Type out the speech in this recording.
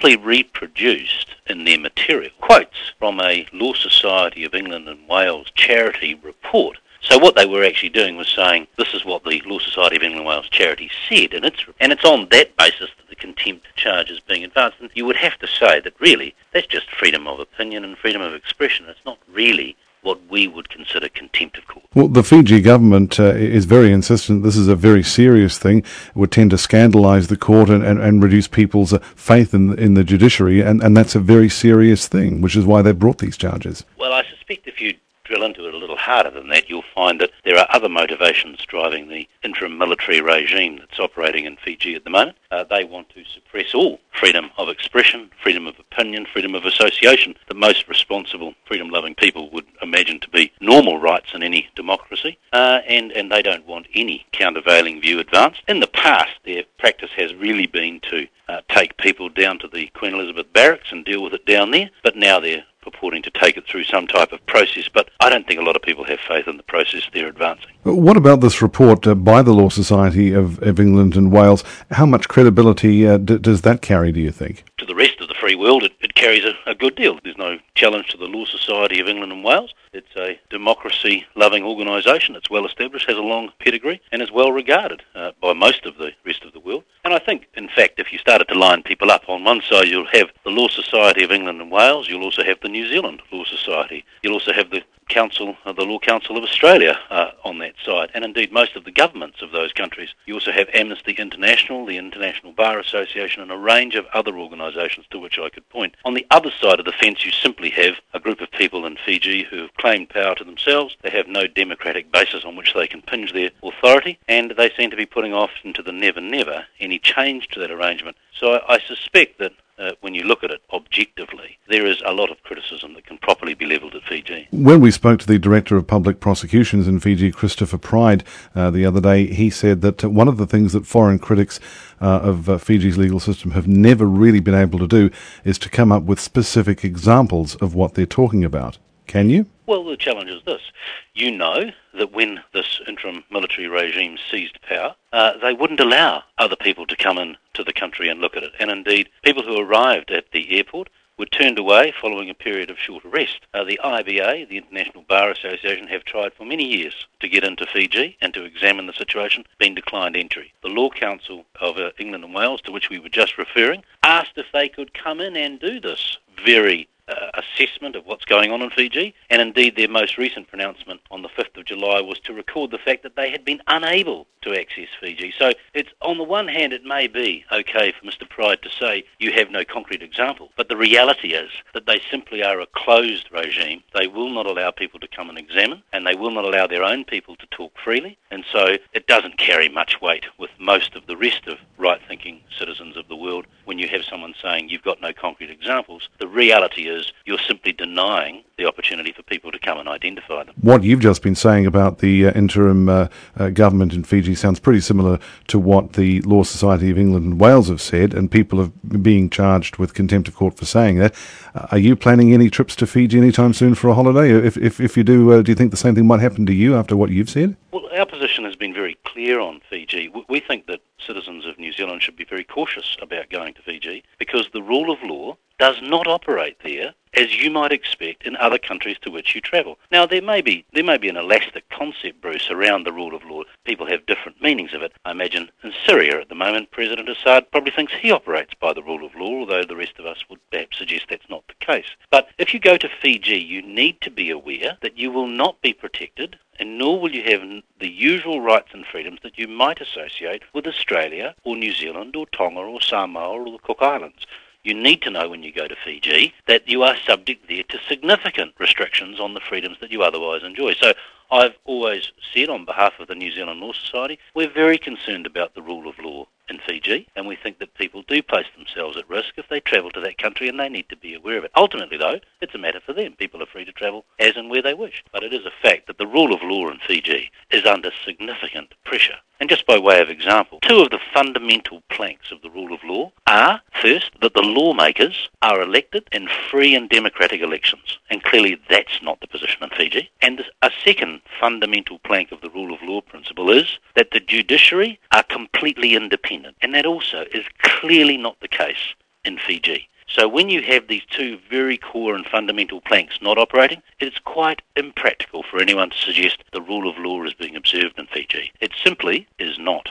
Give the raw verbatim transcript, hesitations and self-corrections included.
simply reproduced in their material quotes from a Law Society of England and Wales charity report. So what they were actually doing was saying, this is what the Law Society of England and Wales charity said, and it's, and it's on that basis that the contempt charge is being advanced. And you would have to say that really, that's just freedom of opinion and freedom of expression. It's not really what we would consider contempt of court. Well, the Fiji government uh, is very insistent this is a very serious thing. It would tend to scandalise the court and, and, and reduce people's uh, faith in, in the judiciary, and, and that's a very serious thing, which is why they brought these charges. Well, I suspect if you drill into it a little harder than that, you'll find that there are other motivations driving the interim military regime that's operating in Fiji at the moment. Uh, they want to suppress all freedom of expression, freedom of opinion, freedom of association, the most responsible, freedom-loving people would imagine to be normal rights in any democracy, uh, and, and they don't want any countervailing view advanced. In the past, their practice has really been to uh, take people down to the Queen Elizabeth Barracks and deal with it down there, but now they're purporting to take it through some type of process, but I don't think a lot of people have faith in the process they're advancing. What about this report uh, by the Law Society of, of England and Wales? How much credibility uh, d- does that carry, do you think? To the rest of the free world, it, it carries a, a good deal. There's no challenge to the Law Society of England and Wales. It's a democracy-loving organisation. It's well-established, has a long pedigree, and is well-regarded uh, by most of the rest of the world. And I think, in fact, if you started to line people up, on one side you'll have the Law Society of England and Wales, you'll also have the New Zealand Law Society, you'll also have the Council, uh, the Law Council of Australia uh, on that side, and indeed most of the governments of those countries. You also have Amnesty International, the International Bar Association, and a range of other organisations to which I could point. On the other side of the fence, you simply have a group of people in Fiji who have claimed power to themselves. They have no democratic basis on which they can pinch their authority, and they seem to be putting off into the never-never any change to that arrangement. So I, I suspect that Uh, when you look at it objectively, there is a lot of criticism that can properly be levelled at Fiji. When we spoke to the Director of Public Prosecutions in Fiji, Christopher Pride, uh, the other day, he said that uh, one of the things that foreign critics uh, of uh, Fiji's legal system have never really been able to do is to come up with specific examples of what they're talking about. Can you? Well, the challenge is this. You know that when this interim military regime seized power, uh, they wouldn't allow other people to come in to the country and look at it. And indeed, people who arrived at the airport were turned away following a period of short arrest. Uh, the I B A, the International Bar Association, have tried for many years to get into Fiji and to examine the situation, been declined entry. The Law Council of uh, England and Wales, to which we were just referring, asked if they could come in and do this very Uh, assessment of what's going on in Fiji, and indeed their most recent pronouncement on the fifth of July was to record the fact that they had been unable to access Fiji. So it's, on the one hand, it may be okay for Mister Pride to say you have no concrete example, but the reality is that they simply are a closed regime. They will not allow people to come and examine, and they will not allow their own people to talk freely, and so it doesn't carry much weight with most of the rest of right-thinking citizens of the world when you have someone saying you've got no concrete examples. The reality is you're simply denying the opportunity for people to come and identify them. What you've just been saying about the uh, interim uh, uh, government in Fiji sounds pretty similar to what the Law Society of England and Wales have said, and people are being charged with contempt of court for saying that. Uh, are you planning any trips to Fiji anytime soon for a holiday? If if, if you do, uh, do you think the same thing might happen to you after what you've said? Well, our position has been very clear on Fiji. We think that citizens of New Zealand should be very cautious about going to Fiji because the rule of law does not operate there as you might expect in other countries to which you travel. Now, there may be there may be an elastic concept, Bruce, around the rule of law. People have different meanings of it. I imagine in Syria at the moment, President Assad probably thinks he operates by the rule of law, although the rest of us would perhaps suggest that's not the case. But if you go to Fiji, you need to be aware that you will not be protected, and nor will you have the usual rights and freedoms that you might associate with Australia or New Zealand or Tonga or Samoa or the Cook Islands. You need to know when you go to Fiji that you are subject there to significant restrictions on the freedoms that you otherwise enjoy. So I've always said on behalf of the New Zealand Law Society, we're very concerned about the rule of law in Fiji, and we think that people do place themselves at risk if they travel to that country, and they need to be aware of it. Ultimately, though, it's a matter for them. People are free to travel as and where they wish. But it is a fact that the rule of law in Fiji is under significant pressure. And just by way of example, two of the fundamental planks of the rule of law are, first, that the lawmakers are elected in free and democratic elections. And clearly that's not the position in Fiji. And a second fundamental plank of the rule of law principle is that the judiciary are completely independent. And that also is clearly not the case in Fiji. So when you have these two very core and fundamental planks not operating, it's quite impractical for anyone to suggest the rule of law is being observed in Fiji. It simply is not.